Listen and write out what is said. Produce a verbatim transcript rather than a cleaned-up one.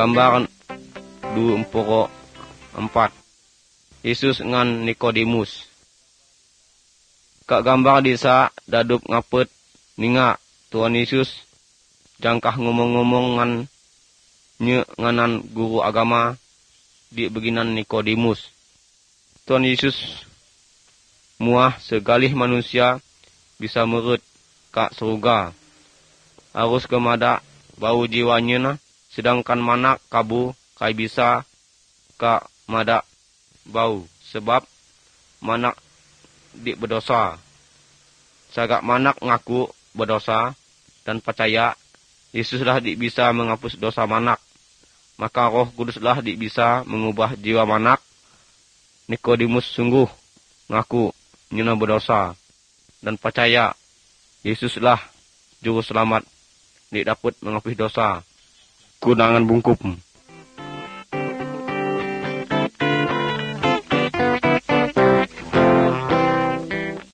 Gambar du emporo empat. Yesus ngan Nikodemus. Kak gambar disa dadup ngapet ninga Tuhan Yesus jangkah ngomong-ngomong ngan nye nganan guru agama di beginan Nikodemus. Tuhan Yesus muah segalih manusia bisa merut kak surga. Harus kemada bau jiwanya na, sedangkan manak kabu kai bisa kak mada bau sebab manak di berdosa. Sagak manak ngaku berdosa dan percaya Yesuslah di bisa menghapus dosa manak. Maka Roh Kuduslah di bisa mengubah jiwa manak. Nikodemus sungguh ngaku nyena berdosa dan percaya Yesuslah juru selamat di dapat menghapus dosa. Kunangan bungkup.